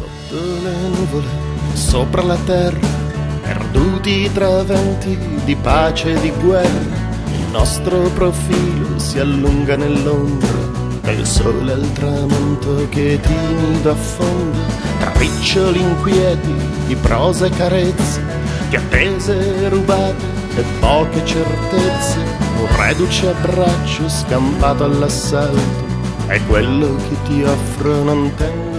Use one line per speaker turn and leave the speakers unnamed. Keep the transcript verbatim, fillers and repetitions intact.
Sotto le nuvole, sopra la terra, perduti tra venti di pace e di guerra, il nostro profilo si allunga nell'ombra del sole al tramonto che timido affonda tra riccioli inquieti di prosa e carezze, di attese rubate e poche certezze. Un reduce abbraccio scampato all'assalto è quello che ti offro, non tengo